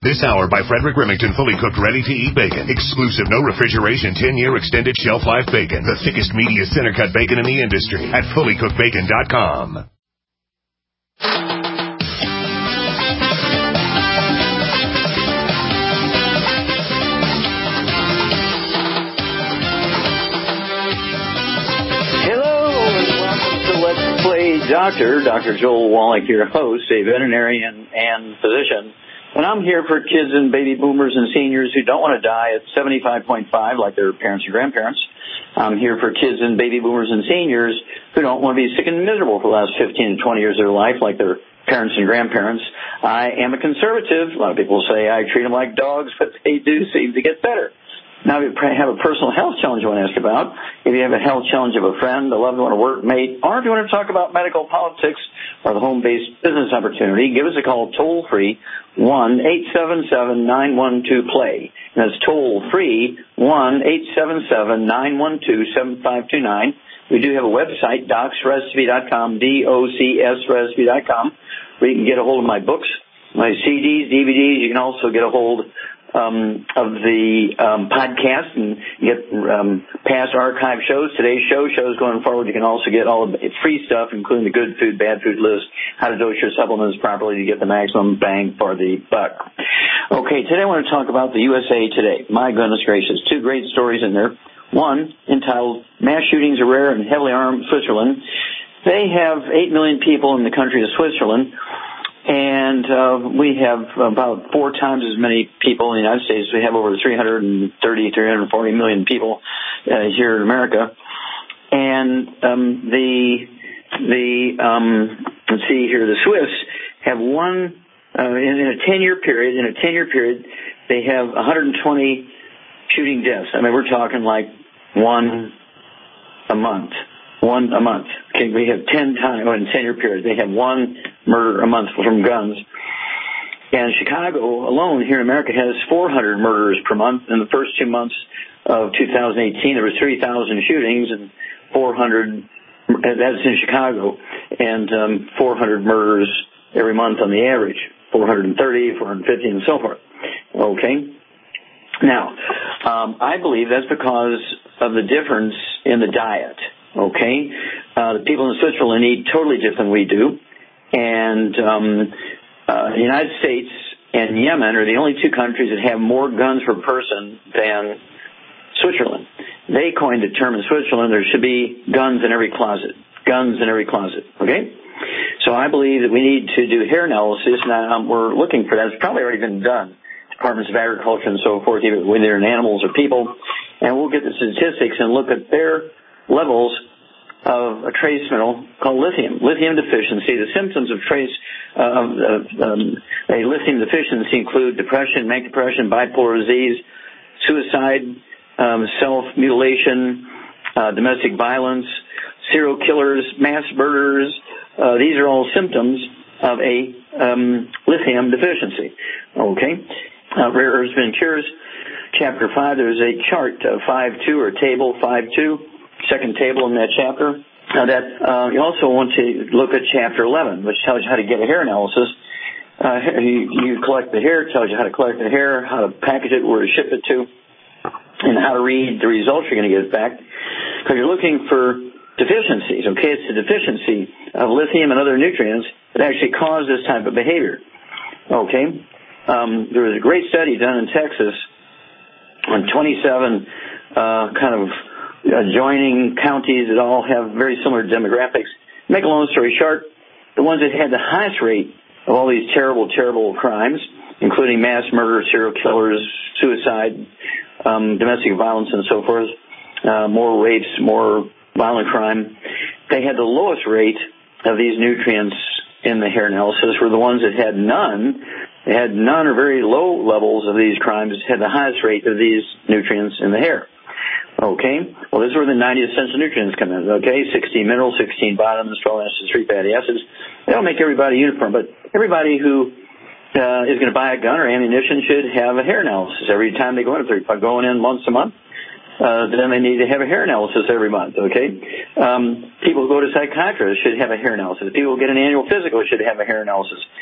This hour by Frederick Remington, fully cooked, ready-to-eat bacon. Exclusive, no refrigeration, 10-year extended shelf life bacon. The thickest, meatiest center-cut bacon in the industry at fullycookedbacon.com. Dr. Joel Wallach, your host, a veterinarian and physician. And I'm here for kids and baby boomers and seniors who don't want to die at 75.5 like their parents and grandparents. I'm here for kids and baby boomers and seniors who don't want to be sick and miserable for the last 15 to 20 years of their life like their parents and grandparents. I am a conservative. A lot of people say I treat them like dogs, but they do seem to get better. Now, if you have a personal health challenge you want to ask about, if you have a health challenge of a friend, a loved one, a workmate, or if you want to talk about medical politics or the home-based business opportunity, give us a call toll-free, 1-877-912-PLAY. That's toll-free, 1-877-912-7529. We do have a website, docsrecipe.com, DOCSrecipe.com, where you can get a hold of my books, my CDs, DVDs. You can also get a hold of the podcast and get past archive shows, today's shows going forward. You can also get all of the free stuff, including the good food, bad food list, how to dose your supplements properly to get the maximum bang for the buck. Okay, today I want to talk about the USA Today. My goodness gracious, two great stories in there. One, entitled Mass Shootings Are Rare in Heavily Armed Switzerland. They have 8 million people in the country of Switzerland. And we have about 4 times as many people in the United States. We have over 340 million people here in America. And let's see here, the Swiss have one in a 10-year period. They have 120 shooting deaths. I mean, we're talking like one a month. Okay, we have 10 times in a 10-year period. They have one murder a month from guns. And Chicago alone here in America has 400 murders per month. In the first 2 months of 2018, there were 3,000 shootings and 400. That's in Chicago, and 400 murders every month on the average. 430, 450, and so forth. Okay. Now, I believe that's because of the difference in the diet. Okay, the people in Switzerland eat totally different than we do, and the United States and Yemen are the only 2 countries that have more guns per person than Switzerland. They coined the term in Switzerland, there should be guns in every closet. Okay, so I believe that we need to do hair analysis. Now we're looking for that. It's probably already been done. Departments of Agriculture and so forth, either whether they're in animals or people, and we'll get the statistics and look at their levels of a trace mineral called lithium deficiency. The symptoms of a lithium deficiency include depression, manic depression, bipolar disease, suicide, self-mutilation, domestic violence, serial killers, mass murderers. These are all symptoms of a lithium deficiency. Okay, Rare Earths and Cures, Chapter 5. There's a chart, 5.2 or table 5.2. Second table in that chapter. Now that you also want to look at Chapter 11, which tells you how to get a hair analysis. You collect the hair, it tells you how to collect the hair, how to package it, where to ship it to, and how to read the results you're going to get back. Because you're looking for deficiencies. Okay, it's the deficiency of lithium and other nutrients that actually cause this type of behavior. Okay, there was a great study done in Texas on 27 kind of adjoining counties that all have very similar demographics. Make a long story short, the ones that had the highest rate of all these terrible, terrible crimes, including mass murder, serial killers, suicide, domestic violence, and so forth, more rapes, more violent crime, they had the lowest rate of these nutrients in the hair analysis were the ones that had none. They had none or very low levels of these crimes, had the highest rate of these nutrients in the hair. Okay, well, this is where the 90 essential nutrients come in. Okay, 16 minerals, 16 vitamins, 12 acids, 3 fatty acids. They don't make everybody uniform, but everybody who is going to buy a gun or ammunition should have a hair analysis every time they go in. If they're going in once a month, then they need to have a hair analysis every month. Okay, people who go to psychiatrists should have a hair analysis. People who get an annual physical should have a hair analysis.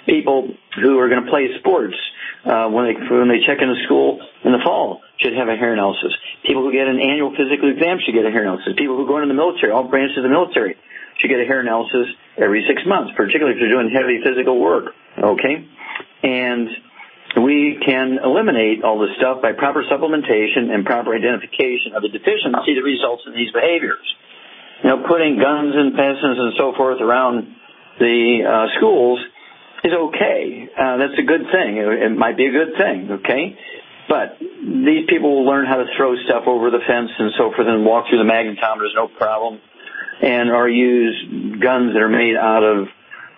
people who are going to play sports when they check into school in the fall should have a hair analysis. People who get an annual physical exam should get a hair analysis. People who go into the military, all branches of the military, should get a hair analysis every 6 months, particularly if they're doing heavy physical work. Okay? And we can eliminate all this stuff by proper supplementation and proper identification of the deficiency that results in these behaviors. Putting guns and peasants and so forth around the schools is okay. That's a good thing. It might be a good thing, okay? But these people will learn how to throw stuff over the fence and so forth and walk through the magnetometers, no problem, or use guns that are made out of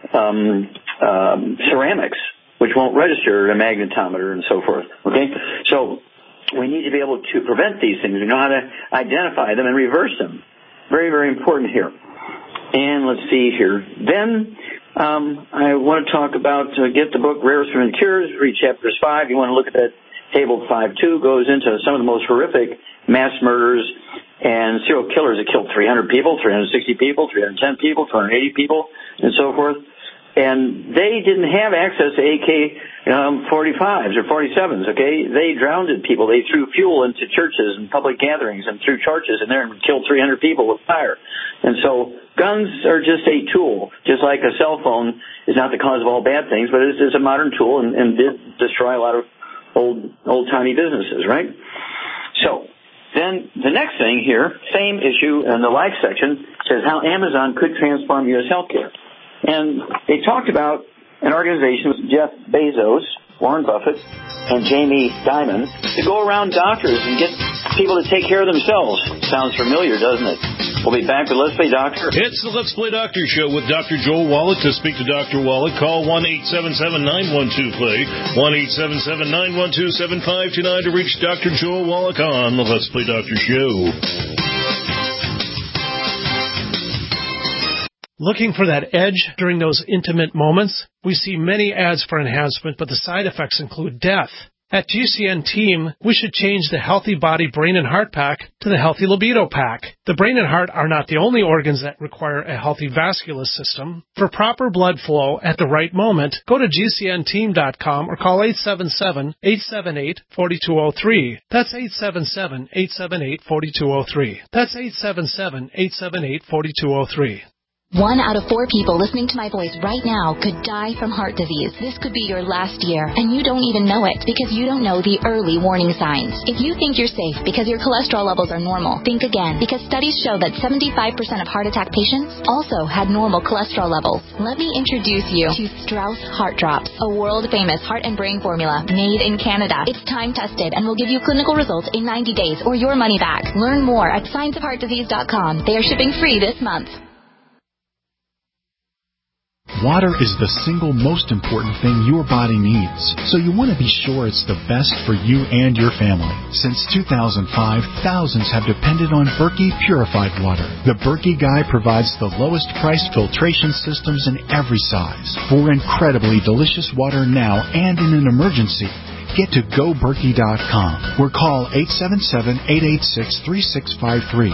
ceramics, which won't register at a magnetometer and so forth, okay? So we need to be able to prevent these things. We know how to identify them and reverse them. Very, very important here. And let's see here. Then I want to talk about, get the book Rarest Human Cures, read chapters 5. You want to look at that table 5.2, goes into some of the most horrific mass murders and serial killers that killed 300 people, 360 people, 310 people, 280 people, and so forth. And they didn't have access to AK-45s or 47s, okay? They drowned people. They threw fuel into churches and public gatherings and threw torches in there and killed 300 people with fire. And so guns are just a tool, just like a cell phone is not the cause of all bad things, but it is a modern tool and did destroy a lot of old-timey businesses, right? So then the next thing here, same issue in the life section, says how Amazon could transform U.S. healthcare. And they talked about an organization with Jeff Bezos, Warren Buffett, and Jamie Dimon to go around doctors and get people to take care of themselves. Sounds familiar, doesn't it? We'll be back with Let's Play Doctor. It's the Let's Play Doctor show with Dr. Joel Wallach. To speak to Dr. Wallach, call 1-877-912-PLAY, 1-877-912-7529 to reach Dr. Joel Wallach on the Let's Play Doctor show. Looking for that edge during those intimate moments? We see many ads for enhancement, but the side effects include death. At GCN Team, we should change the Healthy Body, Brain, and Heart Pack to the Healthy Libido Pack. The brain and heart are not the only organs that require a healthy vascular system. For proper blood flow at the right moment, go to GCNteam.com or call 877-878-4203. That's 877-878-4203. That's 877-878-4203. 1 out of 4 people listening to my voice right now could die from heart disease. This could be your last year, and you don't even know it because you don't know the early warning signs. If you think you're safe because your cholesterol levels are normal, think again, because studies show that 75% of heart attack patients also had normal cholesterol levels. Let me introduce you to Strauss Heart Drops, a world-famous heart and brain formula made in Canada. It's time-tested and will give you clinical results in 90 days or your money back. Learn more at scienceofheartdisease.com. They are shipping free this month. Water is the single most important thing your body needs, so you want to be sure it's the best for you and your family. Since 2005, thousands have depended on Berkey purified water. The Berkey Guy provides the lowest priced filtration systems in every size. For incredibly delicious water now and in an emergency, get to GoBerkey.com or call 877-886-3653.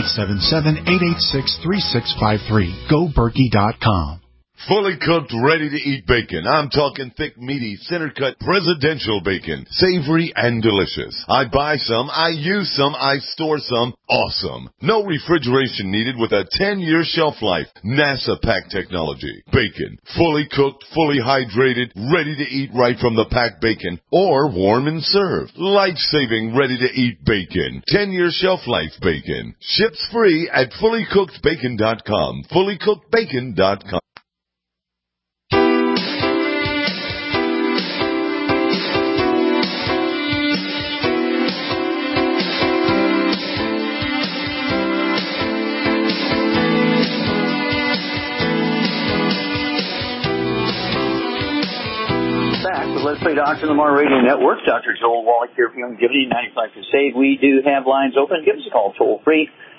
877-886-3653. GoBerkey.com. Fully cooked, ready-to-eat bacon. I'm talking thick, meaty, center-cut, presidential bacon. Savory and delicious. I buy some, I use some, I store some. Awesome. No refrigeration needed with a 10-year shelf life. NASA pack technology. Bacon. Fully cooked, fully hydrated, ready to eat right from the packed bacon. Or warm and served. Life-saving, ready-to-eat bacon. 10-year shelf life bacon. Ships free at fullycookedbacon.com. Fullycookedbacon.com. Let's Play Doctor on the Lamar Radio Network. Dr. Joel Wallach here for Youngevity, 95 Crusade. We do have lines open. Give us a call toll free,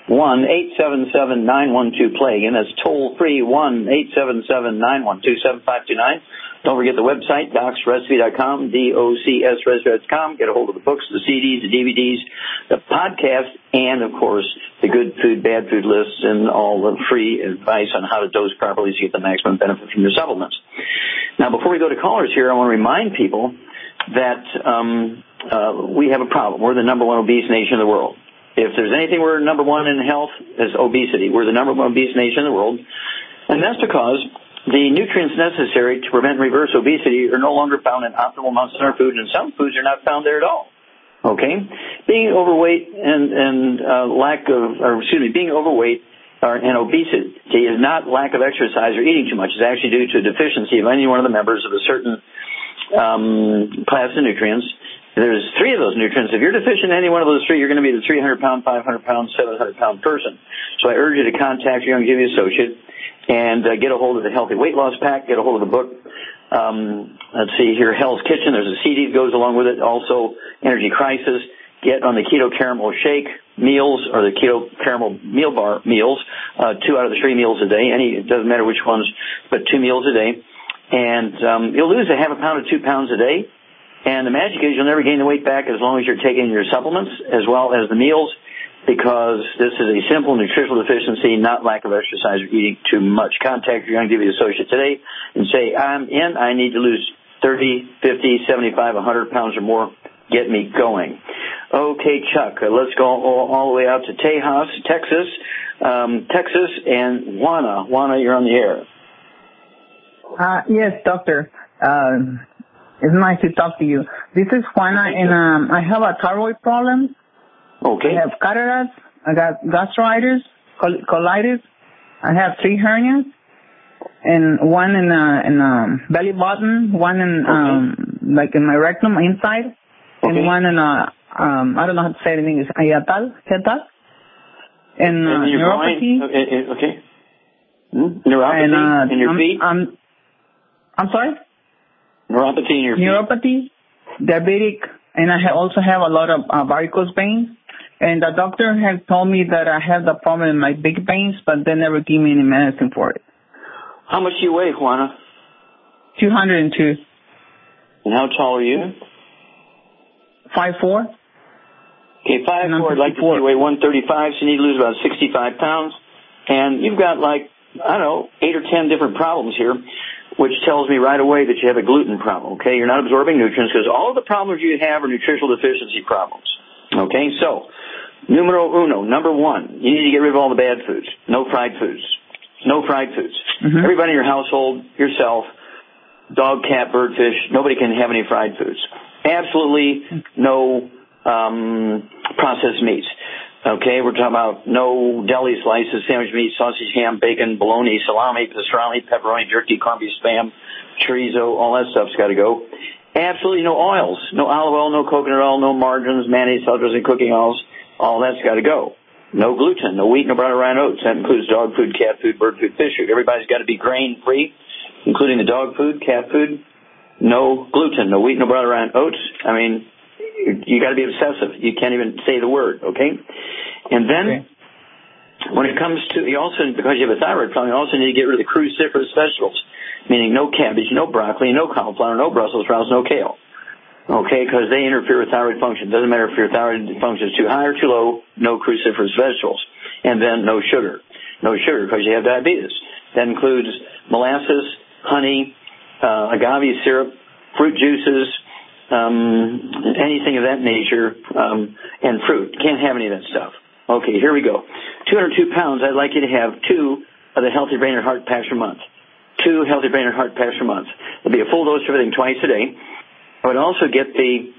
1-877-912-PLAGUE. And that's toll-free, 1-877-912-7529. Don't forget the website, docsrecipe.com, DOCSrecipe.com. Get a hold of the books, the CDs, the DVDs, the podcast, and, of course, the good food, bad food lists, and all the free advice on how to dose properly so you get the maximum benefit from your supplements. Now, before we go to callers here, I want to remind people that we have a problem. We're the number one obese nation in the world. If there's anything we're number one in health, it's obesity. We're the number one obese nation in the world. And that's because the nutrients necessary to prevent and reverse obesity are no longer found in optimal amounts in our food, and some foods are not found there at all. Okay? Being overweight and being overweight and obesity is not lack of exercise or eating too much. It's actually due to a deficiency of any one of the members of a certain class of nutrients. There's three of those nutrients. If you're deficient in any one of those three, you're going to be the 300-pound, 500-pound, 700-pound person. So I urge you to contact your Youngevity associate and get a hold of the Healthy Weight Loss Pack, get a hold of the book. Let's see here, Hell's Kitchen. There's a CD that goes along with it. Also, Energy Crisis. Get on the Keto Caramel Shake meals or the Keto Caramel Meal Bar meals, 2 out of the 3 meals a day. It doesn't matter which ones, but 2 meals a day. And you'll lose a half a pound to 2 pounds a day. And the magic is you'll never gain the weight back as long as you're taking your supplements as well as the meals, because this is a simple nutritional deficiency, not lack of exercise or eating too much. Contact your Youngevity associate today and say, I need to lose 30, 50, 75, 100 pounds or more. Get me going. Okay, Chuck, let's go all the way out to Tejas, Texas, and Juana. Juana, you're on the air. Yes, doctor. It's nice to talk to you. This is Juana, and I have a thyroid problem. Okay. I have cataracts. I got gastritis, colitis. I have 3 hernias, and one in belly button, one in like in my rectum inside, and one in I don't know how to say it in English. Hiatal, and neuropathy. Okay. Neuropathy in your feet. I'm sorry. Neuropathy in your feet. Neuropathy, diabetic, and I also have a lot of varicose veins. And the doctor has told me that I have the problem in my big veins, but they never give me any medicine for it. How much do you weigh, Juana? 202. And how tall are you? 5'4". Okay, 5'4". I'd like to see you weigh 135, so you need to lose about 65 pounds. And you've got 8 or 10 different problems here, which tells me right away that you have a gluten problem, okay? You're not absorbing nutrients because all of the problems you have are nutritional deficiency problems, okay? So, numero uno, number 1, you need to get rid of all the bad foods. No fried foods. No fried foods. Mm-hmm. Everybody in your household, yourself, dog, cat, bird, fish, nobody can have any fried foods. Absolutely no processed meats. Okay, we're talking about no deli slices, sandwich meat, sausage, ham, bacon, bologna, salami, pastrami, pepperoni, jerky, corned beef, spam, chorizo, all that stuff's got to go. Absolutely no oils, no olive oil, no coconut oil, no margarines, mayonnaise, sulfurs, and cooking oils. All that's got to go. No gluten, no wheat, no brown or rye oats. That includes dog food, cat food, bird food, fish food. Everybody's got to be grain-free, including the dog food, cat food. No gluten, no wheat, no brown or rye oats. I mean, you got to be obsessive. You can't even say the word, okay? And then, when it comes to, you also, because you have a thyroid problem, you also need to get rid of the cruciferous vegetables, meaning no cabbage, no broccoli, no cauliflower, no Brussels sprouts, no kale. Okay, because they interfere with thyroid function. Doesn't matter if your thyroid function is too high or too low, no cruciferous vegetables. And then no sugar. No sugar because you have diabetes. That includes molasses, honey, agave syrup, fruit juices, anything of that nature, and fruit. Can't have any of that stuff. Okay, here we go. 202 pounds, I'd like you to have 2 of the Healthy Brain and Heart Packs per month. 2 Healthy Brain and Heart Packs per month. It'll be a full dose of everything twice a day. I would also get the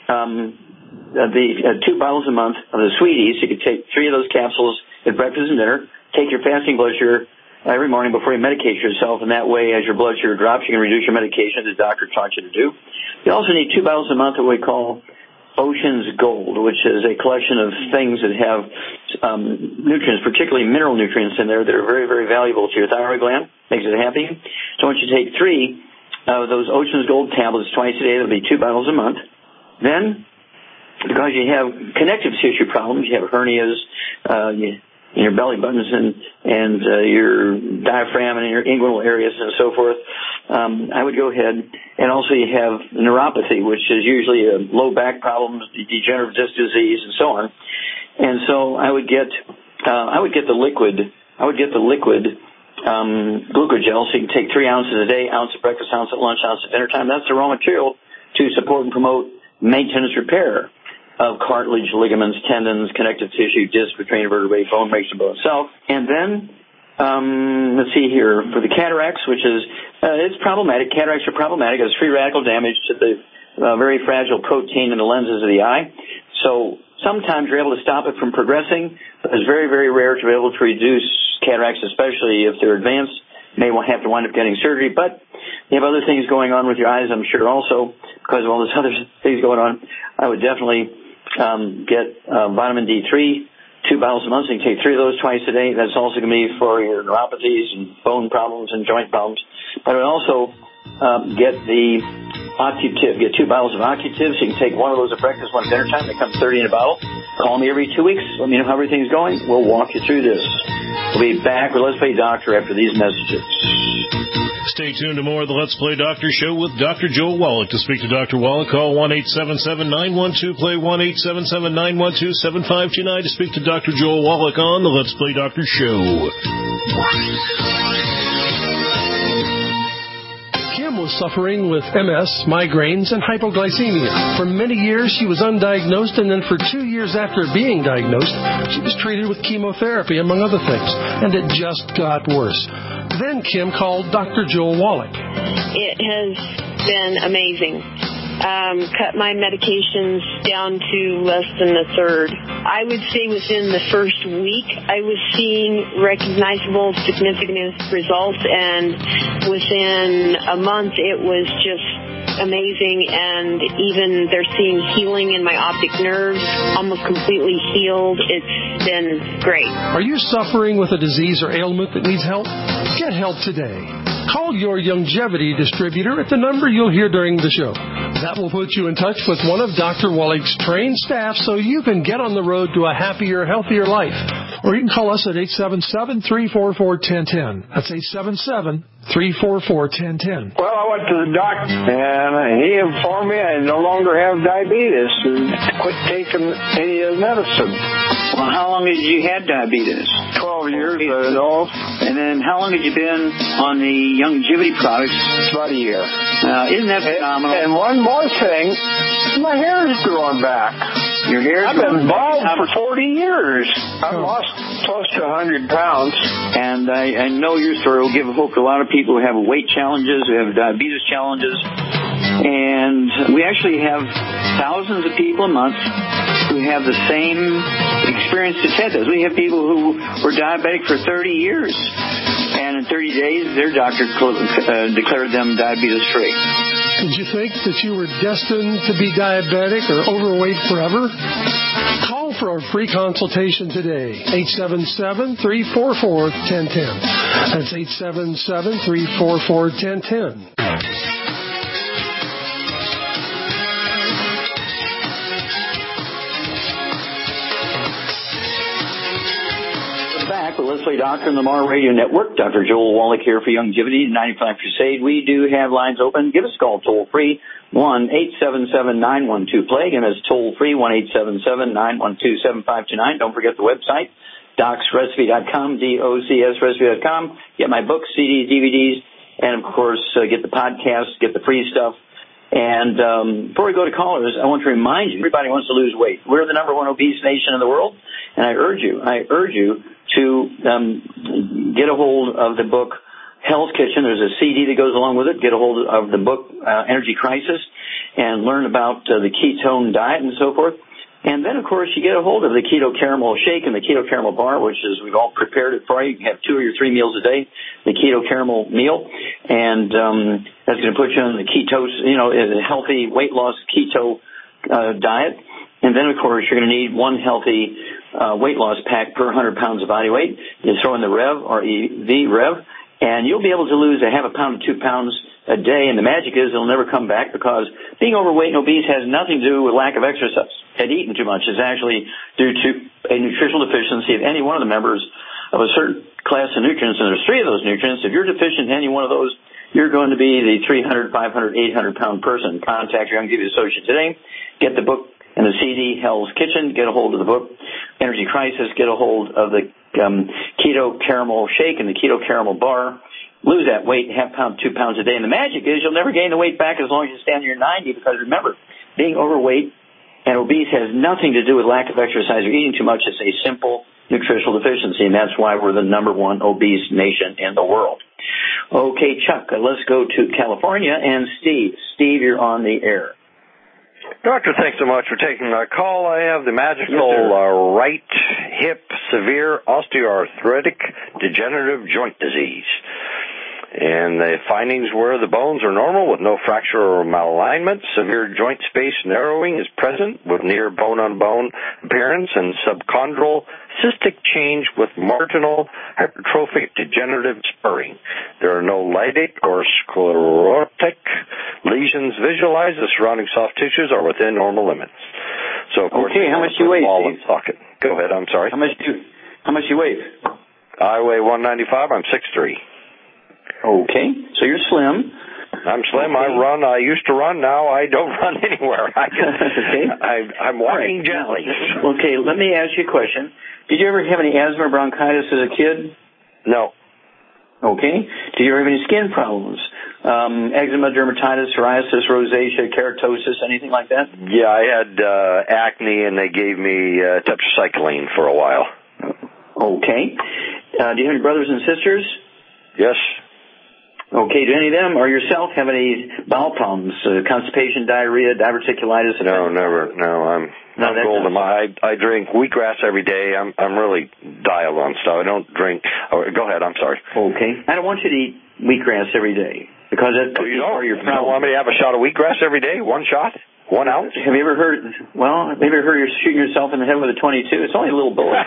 2 bottles a month of the Sweeties. You could take 3 of those capsules at breakfast and dinner. Take your fasting blood sugar every morning before you medicate yourself, and that way, as your blood sugar drops, you can reduce your medication as the doctor taught you to do. You also need 2 bottles a month of what we call Ocean's Gold, which is a collection of things that have nutrients, particularly mineral nutrients in there that are very, very valuable to your thyroid gland, makes it happy. So once you take 3 of those Ocean's Gold tablets twice a day, that'll be 2 bottles a month. Then, because you have connective tissue problems, you have hernias, in your belly buttons and your diaphragm and your inguinal areas and so forth, I would go ahead. And also you have neuropathy, which is usually a low back problems, degenerative disc disease, and so on. And so I would get the liquid glucogel, so you can take 3 ounces a day, ounce at breakfast, ounce at lunch, ounce at dinner time. That's the raw material to support and promote maintenance repair of cartilage, ligaments, tendons, connective tissue, disc between vertebrae, bone makes the bone itself. And then, let's see here, for the cataracts, which is, it's problematic. Cataracts are problematic. It's free radical damage to the very fragile protein in the lenses of the eye. So sometimes you're able to stop it from progressing, but it's very, very rare to be able to reduce cataracts, especially if they're advanced. You may have to wind up getting surgery, but you have other things going on with your eyes, I'm sure, also, because of all this other things going on. I would definitely get vitamin D3, 2 bottles a month. So you can take 3 of those twice a day. That's also going to be for your neuropathies and bone problems and joint problems. But I would also get the Occutiv. Get 2 bottles of Occutiv. So you can take 1 of those at breakfast, 1 at dinner time. They come 30 in a bottle. Call me every 2 weeks. Let me know how everything's going. We'll walk you through this. We'll be back with Let's Play Doctor after these messages. Stay tuned to more of the Let's Play Doctor show with Dr. Joel Wallach. To speak to Dr. Wallach, call 1-877-912-PLAY, 1-877-912-7529 to speak to Dr. Joel Wallach on the Let's Play Doctor show. Kim was suffering with MS, migraines, and hypoglycemia. For many years, she was undiagnosed, and then for 2 years after being diagnosed, she was treated with chemotherapy, among other things, and it just got worse. Then Kim called Dr. Joel Wallach. It has been amazing. Cut my medications down to less than a third. I would say within the first week, I was seeing recognizable, significant results, and within a month, it was just amazing, and even they're seeing healing in my optic nerves, almost completely healed. It's been great. Are you suffering with a disease or ailment that needs help? Get help today. Call your Youngevity distributor at the number you'll hear during the show. That will put you in touch with one of Dr. Wallach's trained staff so you can get on the road to a happier, healthier life. Or you can call us at 877-344-1010. That's 877-344-1010. Well, I went to the doctor, and he informed me I no longer have diabetes and quit taking any of the medicine. Well, how long had you had diabetes? 12 years, I know. And then how long had you been on the Youngevity products? About a year. Isn't that phenomenal? And one more thing, my hair is growing back. Your hair? I've been bald for 40 years. I've lost close to 100 pounds. And I know your story will give hope to a lot of people who have weight challenges, who have diabetes challenges. And we actually have thousands of people a month who have the same experience that Ted does. We have people who were diabetic for 30 years. And in 30 days, their doctor declared them diabetes-free. Did you think that you were destined to be diabetic or overweight forever? Call for a free consultation today. 877-344-1010. That's 877-344-1010. Let's Play Doctor on the Mar Radio Network. Dr. Joel Wallach here for Youngevity 95 Crusade. We do have lines open. Give us a call toll-free, 1-877-912-PLAY. Again, that's toll-free, 1-877-912-7529. Don't forget the website, docsrecipe.com, DOCSrecipe.com. Get my books, CDs, DVDs, and, of course, get the podcast, get the free stuff. And before we go to callers, I want to remind you, everybody wants to lose weight. We're the number 1 obese nation in the world, and I urge you to get a hold of the book Hell's Kitchen. There's a CD that goes along with it. Get a hold of the book Energy Crisis and learn about the ketone diet and so forth. And then, of course, you get a hold of the Keto Caramel Shake and the Keto Caramel Bar, which is, we've all prepared it for you. You can have 2 or 3 meals a day, the Keto Caramel meal. And that's going to put you on the ketose, a healthy weight loss keto diet. And then, of course, you're going to need 1 healthy weight loss pack per 100 pounds of body weight. You throw in the Rev or EV Rev, and you'll be able to lose a half a pound to 2 pounds a day, and the magic is it'll never come back because being overweight and obese has nothing to do with lack of exercise and eating too much. It's actually due to a nutritional deficiency of any one of the members of a certain class of nutrients, and there's 3 of those nutrients. If you're deficient in any one of those, you're going to be the 300, 500, 800-pound person. Contact your Young Give Associate today. Get the book and the CD, Hell's Kitchen. Get a hold of the book, Energy Crisis. Get a hold of the Keto Caramel Shake and the Keto Caramel Bar. Lose that weight, half pound, 2 pounds a day. And the magic is you'll never gain the weight back as long as you stand near 90, because remember, being overweight and obese has nothing to do with lack of exercise or eating too much. It's a simple nutritional deficiency, and that's why we're the #1 obese nation in the world. Okay, Chuck, let's go to California and Steve. Steve, you're on the air. Doctor, thanks so much for taking my call. I have the magical right hip severe osteoarthritic degenerative joint disease. And the findings were the bones are normal with no fracture or malalignment. Severe joint space narrowing is present with near bone-on-bone appearance and subchondral cystic change with marginal hypertrophic degenerative spurring. There are no lytic or sclerotic lesions visualized. The surrounding soft tissues are within normal limits. So, of course, how much do you weigh, Steve? Go ahead, I'm sorry. How much do you weigh? I weigh 195. I'm 6'3". Okay, so you're slim. I'm slim. Okay. I run. I used to run. Now I don't run anywhere. I'm walking gently. Okay, let me ask you a question. Did you ever have any asthma or bronchitis as a kid? No. Okay. Did you ever have any skin problems? Eczema, dermatitis, psoriasis, rosacea, keratosis, anything like that? Yeah, I had acne, and they gave me tetracycline for a while. Okay. Do you have any brothers and sisters? Yes. Okay, do any of them or yourself have any bowel problems, constipation, diarrhea, diverticulitis? No, never. No, I'm golden. I drink wheatgrass every day. I'm really dialed on stuff. I don't drink. Oh, go ahead. I'm sorry. Okay. I don't want you to eat wheatgrass every day because that's you don't want me to have a shot of wheatgrass every day? 1 shot? 1 ounce? Have you ever heard you're shooting yourself in the head with a .22? It's only a little bullet.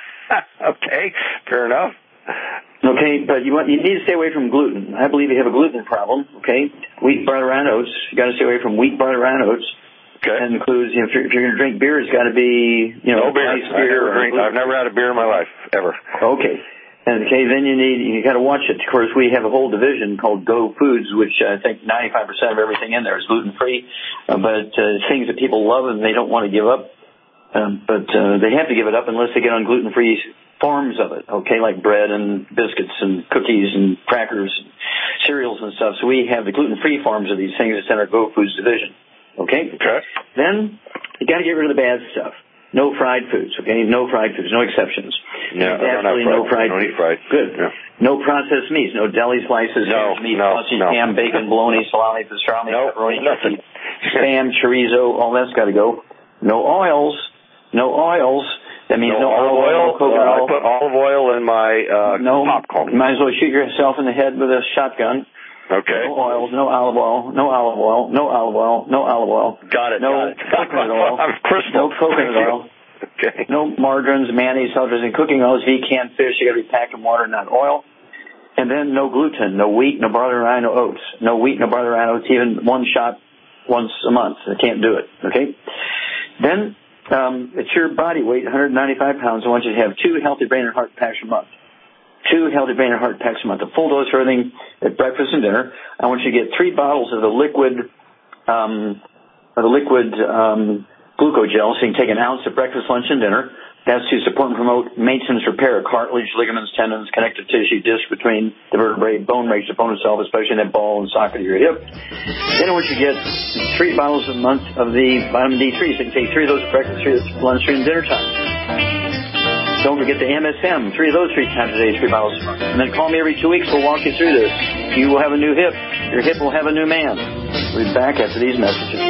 Okay, fair enough. Okay, but you need to stay away from gluten. I believe you have a gluten problem. Okay, wheat, barley, rye, and oats. You got to stay away from wheat, barley, rye, and oats. Okay, that includes if you're going to drink beer, it's got to be no beer. I've never had a beer in my life ever. Okay, and then you got to watch it. Of course, we have a whole division called Go Foods, which I think 95% of everything in there is gluten free, but things that people love and they don't want to give up. But they have to give it up unless they get on gluten-free forms of it, okay, like bread and biscuits and cookies and crackers and cereals and stuff. So we have the gluten-free forms of these things that's in our Go Foods division, okay? Okay. Then you got to get rid of the bad stuff. No fried foods, okay? No fried foods, no exceptions. Yeah, absolutely no fried foods. I don't eat fried. Good. Yeah. No processed meats, no deli slices, meat, sausage, ham, bacon, bologna, salami, pastrami, pepperoni, nothing. Spam, chorizo, all that's got to go. No oils. No oils. That means no olive oil, no coconut oil. I put olive oil in my popcorn. You might as well shoot yourself in the head with a shotgun. Okay. No oils, no olive oil, no olive oil, no olive oil, no olive oil. Got it. No coconut oil. I'm crystal. No coconut oil. Okay. No margarines, mayonnaise, sulfurs, and cooking oils. If you canned fish, you got to be packed in water, not oil. And then no gluten, no wheat, no barley, rye, no oats. No wheat, no barley, rye, oats. Even 1 shot once a month. I can't do it. Okay. Then. It's your body weight, 195 pounds. I want you to have 2 healthy brain and heart packs a month. 2 healthy brain and heart packs a month. A full dose for everything at breakfast and dinner. I want you to get 3 bottles of the liquid glucogel, so you can take an ounce at breakfast, lunch, and dinner. That's to support and promote maintenance repair of cartilage, ligaments, tendons, connective tissue, disc between the vertebrae, bone makes the bone itself, especially in that ball and socket of your hip. Then I want you to get 3 bottles a month of the vitamin D3. So you can take 3 of those at breakfast, 3 at lunch, 3 at dinner time. Don't forget the MSM, 3 of those 3 times a day, 3 bottles a month. And then call me every 2 weeks. We'll walk you through this. You will have a new hip. Your hip will have a new man. We'll be back after these messages.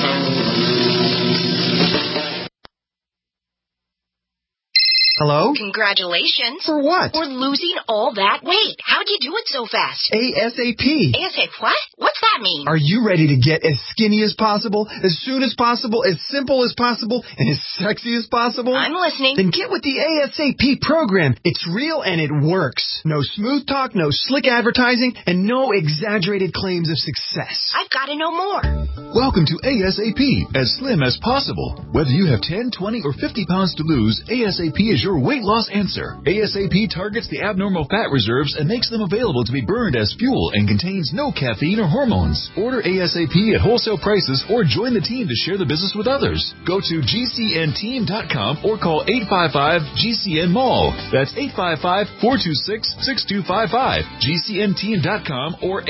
Hello? Congratulations. For what? For losing all that weight. How'd you do it so fast? ASAP. ASAP what? What's that mean? Are you ready to get as skinny as possible, as soon as possible, as simple as possible, and as sexy as possible? I'm listening. Then get with the ASAP program. It's real and it works. No smooth talk, no slick advertising, and no exaggerated claims of success. I've got to know more. Welcome to ASAP, as slim as possible. Whether you have 10, 20, or 50 pounds to lose, ASAP is your weight loss answer. ASAP targets the abnormal fat reserves and makes them available to be burned as fuel and contains no caffeine or hormones. Order ASAP at wholesale prices or join the team to share the business with others. Go to GCNteam.com or call 855-GCN-MALL. That's 855-426-6255. GCNteam.com or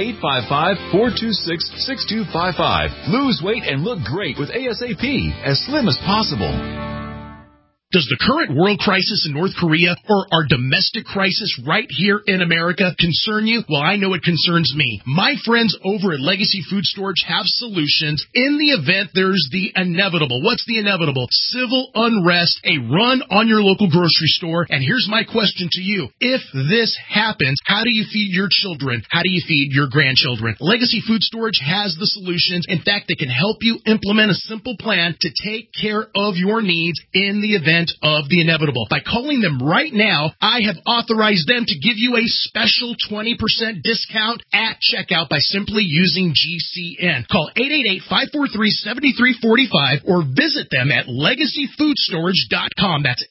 855-426-6255. Lose weight and look great with ASAP, as slim as possible. Does the current world crisis in North Korea or our domestic crisis right here in America concern you? Well, I know it concerns me. My friends over at Legacy Food Storage have solutions in the event there's the inevitable. What's the inevitable? Civil unrest, a run on your local grocery store. And here's my question to you. If this happens, how do you feed your children? How do you feed your grandchildren? Legacy Food Storage has the solutions. In fact, they can help you implement a simple plan to take care of your needs in the event of the inevitable. By calling them right now, I have authorized them to give you a special 20% discount at checkout by simply using GCN. Call 888-543-7345 or visit them at legacyfoodstorage.com. That's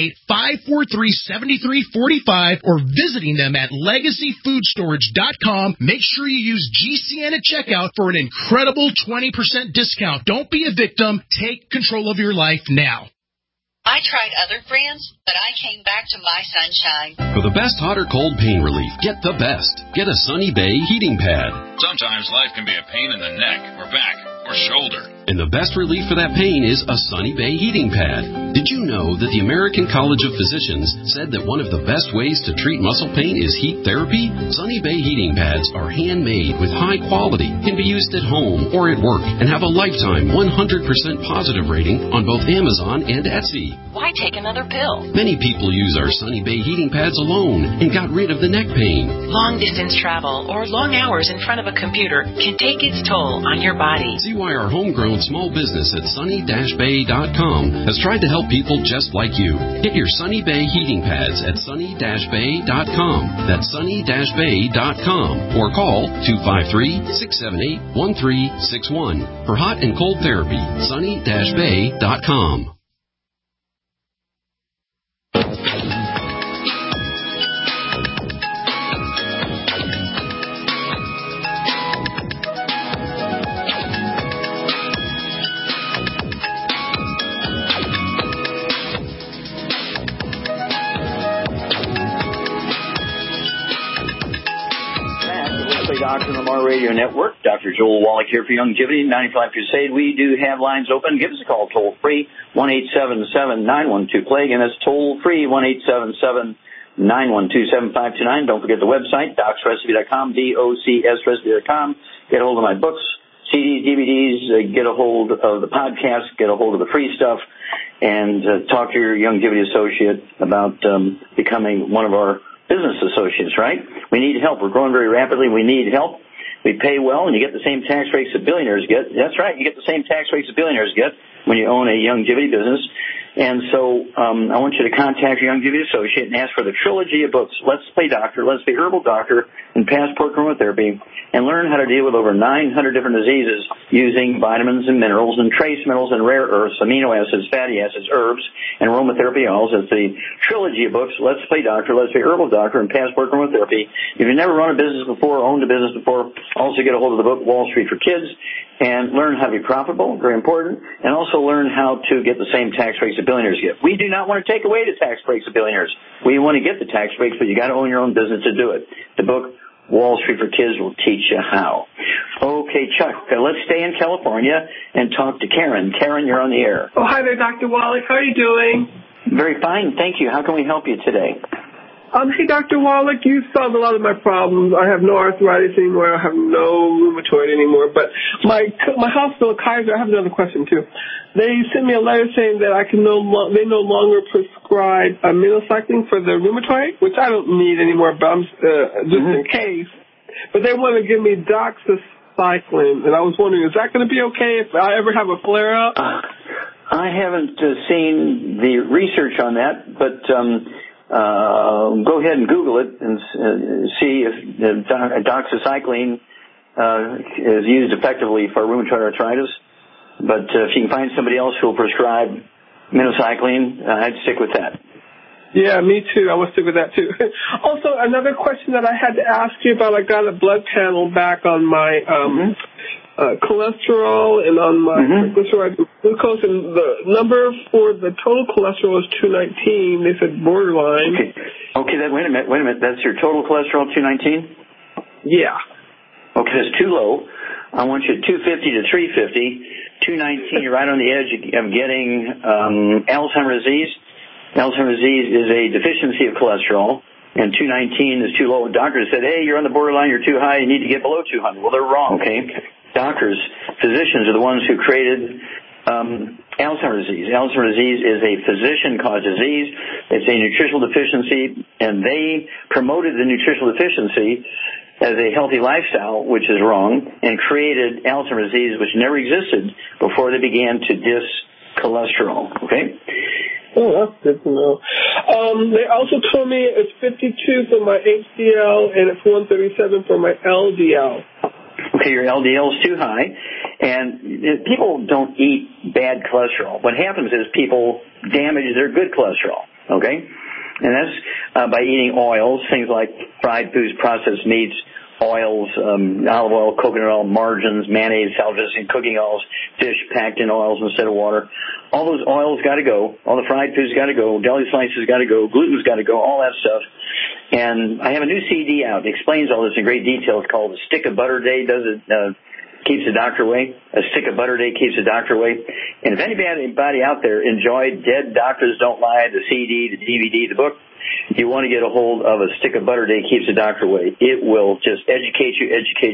888-543-7345 or visiting them at legacyfoodstorage.com. Make sure you use GCN at checkout for an incredible 20% discount. Don't be a victim. Take control of your life now. I tried other brands, but I came back to My Sunshine. For the best hot or cold pain relief, get the best. Get a Sunny Bay heating pad. Sometimes life can be a pain in the neck or back or shoulder. And the best relief for that pain is a Sunny Bay heating pad. Did you know that the American College of Physicians said that one of the best ways to treat muscle pain is heat therapy? Sunny Bay heating pads are handmade with high quality, can be used at home or at work, and have a lifetime 100% positive rating on both Amazon and Etsy. Why take another pill? Many people use our Sunny Bay heating pads alone and got rid of the neck pain. Long distance travel or long hours in front of a computer can take its toll on your body. See why our homegrown small business at sunny-bay.com has tried to help people just like you. Get your Sunny Bay heating pads at sunny-bay.com. That's sunny-bay.com or call 253-678-1361 for hot and cold therapy. sunny-bay.com. Dr. Lamar Radio Network. Dr. Joel Wallach here for Youngevity 95 Crusade. We do have lines open. Give us a call toll free, 1-877-912-PLAY. Again, that's toll free, 1-877-912-7529. Don't forget the website, docsrecipe.com, DOCSrecipe.com. Get a hold of my books, CDs, DVDs, get a hold of the podcast, get a hold of the free stuff, and talk to your Youngevity associate about becoming one of our business associates, right? We need help. We're growing very rapidly. We need help. We pay well, and you get the same tax rates that billionaires get. That's right. You get the same tax rates that billionaires get when you own a Youngevity business. And so I want you to contact your Youngevity associate and ask for the trilogy of books, Let's Play Doctor, Let's Play Herbal Doctor, and Passport Chromotherapy, and learn how to deal with over 900 different diseases using vitamins and minerals and trace minerals and rare earths, amino acids, fatty acids, herbs, and aromatherapy oils. It's the trilogy of books, Let's Play Doctor, Let's Play Herbal Doctor, and Passport Chromotherapy. If you've never run a business before, owned a business before, also get a hold of the book, Wall Street for Kids, and learn how to be profitable, very important, and also learn how to get the same tax breaks that billionaires get. We do not want to take away the tax breaks of billionaires. We want to get the tax breaks, but you got to own your own business to do it. The book, Wall Street for Kids, will teach you how. Okay, Chuck, let's stay in California and talk to Karen. Karen, you're on the air. Oh, hi there, Dr. Wallach. How are you doing? Very fine, thank you. How can we help you today? Hey, Dr. Wallach, you solved a lot of my problems. I have no arthritis anymore. I have no rheumatoid anymore. But my hospital, Kaiser, I have another question, too. They sent me a letter saying that they no longer prescribe minocycline for the rheumatoid, which I don't need anymore, but I'm just in case. But they want to give me doxycycline, and I was wondering, is that going to be okay if I ever have a flare-up? I haven't seen the research on that, but go ahead and Google it and see if doxycycline is used effectively for rheumatoid arthritis. But if you can find somebody else who will prescribe minocycline, I'd stick with that. Yeah, me too. I will stick with that too. Also, another question that I had to ask you about, I got a blood panel back on my cholesterol and on my triglyceride glucose, and the number for the total cholesterol is 219. They said borderline. Okay, wait a minute. That's your total cholesterol, 219? Yeah. Okay, that's too low. I want you at 250 to 350. 219, you're right on the edge of getting Alzheimer's disease. Alzheimer's disease is a deficiency of cholesterol, and 219 is too low. Doctors said, hey, you're on the borderline, you're too high, you need to get below 200. Well, they're wrong, okay? Doctors, physicians are the ones who created Alzheimer's disease. Alzheimer's disease is a physician-caused disease. It's a nutritional deficiency, and they promoted the nutritional deficiency as a healthy lifestyle, which is wrong, and created Alzheimer's disease, which never existed before they began to diss cholesterol, okay? Oh, that's good to know. They also told me it's 52 for my HDL and it's 137 for my LDL. Okay, your LDL is too high, and people don't eat bad cholesterol. What happens is people damage their good cholesterol, okay? And that's by eating oils, things like fried foods, processed meats, oils, olive oil, coconut oil, margarines, mayonnaise, salvage, cooking oils, fish packed in oils instead of water. All those oils got to go. All the fried foods got to go. Deli slices got to go. Gluten's got to go. All that stuff. And I have a new CD out. It explains all this in great detail. It's called "A Stick of Butter Day Keeps the Doctor Away." A Stick of Butter Day Keeps the Doctor Away. And if anybody out there enjoyed Dead Doctors Don't Lie, the CD, the DVD, the book, you want to get a hold of A Stick of Butter Day Keeps the Doctor Away. It will just educate you,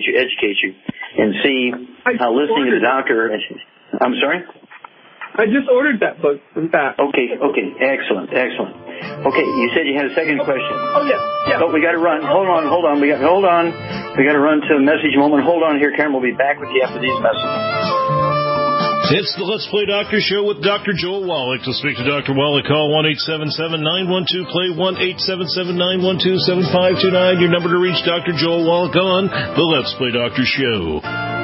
and see how listening to the doctor. I'm sorry? I just ordered that book, in fact. Okay, excellent. Okay, you said you had a second question. Oh, yeah. But we got to run. Hold on. We got to run to a message moment. Hold on here, Karen. We'll be back with you after these messages. It's the Let's Play Doctor Show with Dr. Joel Wallach. To speak to Dr. Wallach, call 1-877-912-PLAY, 1-877-912-7529. Your number to reach Dr. Joel Wallach on the Let's Play Doctor Show.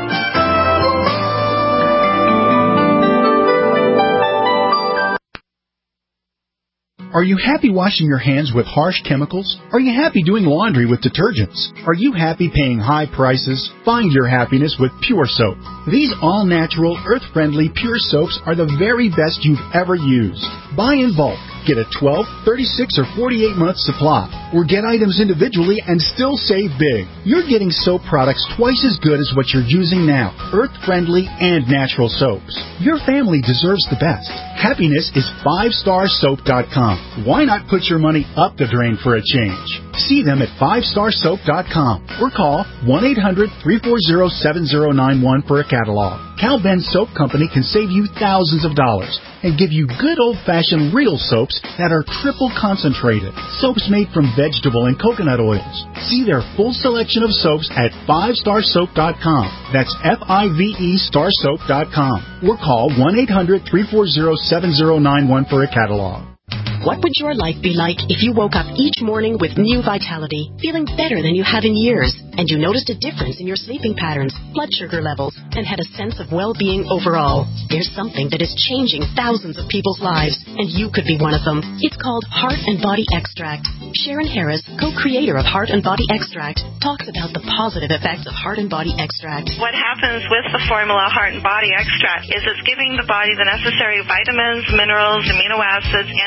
Are you happy washing your hands with harsh chemicals? Are you happy doing laundry with detergents? Are you happy paying high prices? Find your happiness with Pure Soap. These all-natural, earth-friendly Pure Soaps are the very best you've ever used. Buy in bulk. Get a 12, 36, or 48-month supply, or get items individually and still save big. You're getting soap products twice as good as what you're using now, earth-friendly and natural soaps. Your family deserves the best. Happiness is 5starsoap.com. Why not put your money up the drain for a change? See them at 5starsoap.com or call 1-800-340-7091 for a catalog. Cal Ben Soap Company can save you thousands of dollars and give you good old-fashioned real soaps that are triple concentrated. Soaps made from vegetable and coconut oils. See their full selection of soaps at 5starsoap.com. That's F-I-V-E starsoap.com. Or call 1-800-340-7091 for a catalog. What would your life be like if you woke up each morning with new vitality, feeling better than you have in years, and you noticed a difference in your sleeping patterns, blood sugar levels, and had a sense of well-being overall? There's something that is changing thousands of people's lives, and you could be one of them. It's called Heart and Body Extract. Sharon Harris, co-creator of Heart and Body Extract, talks about the positive effects of Heart and Body Extract. What happens with the formula Heart and Body Extract is it's giving the body the necessary vitamins, minerals, amino acids, enzymes,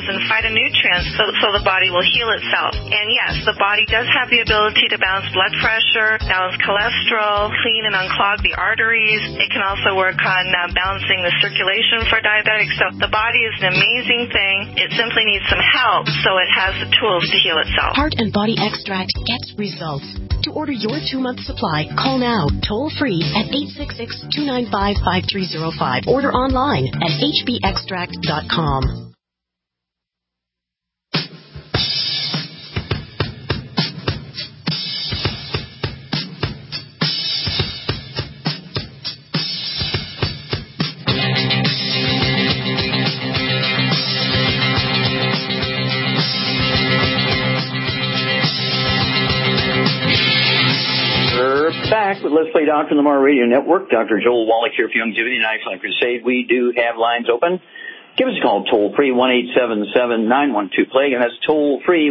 and phytonutrients so the body will heal itself. And yes, the body does have the ability to balance blood pressure, balance cholesterol, clean and unclog the arteries. It can also work on balancing the circulation for diabetics. So the body is an amazing thing. It simply needs some help so it has the tools to heal itself. Heart and Body Extract gets results. To order your 2-month supply, call now, toll free at 866-295-5305. Order online at hbextract.com. Back with Let's Play Doctor on the Mar Radio Network. Dr. Joel Wallach here for Youngevity and Excellent Crusade. We do have lines open. Give us a call, toll-free, 1-877-912-PLAGUE, and that's toll-free,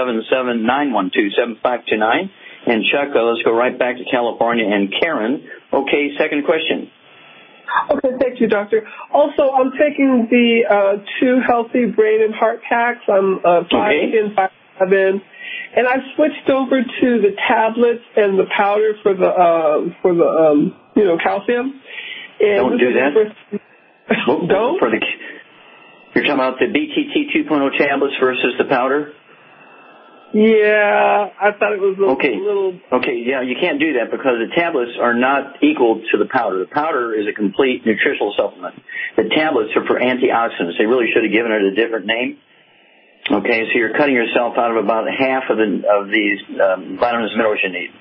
1-877-912-7529. And Chuck, let's go right back to California. And Karen, okay, second question. Okay, thank you, doctor. Also, I'm taking the 2 healthy brain and heart packs. I'm 5'10", 5'11". And I switched over to the tablets and the powder for the calcium. And don't do that. Don't? You're talking about the BTT 2.0 tablets versus the powder? Yeah, I thought it was a little... Okay, yeah, you can't do that because the tablets are not equal to the powder. The powder is a complete nutritional supplement. The tablets are for antioxidants. They really should have given it a different name. Okay, so you're cutting yourself out of about half of these vitamins and minerals you need.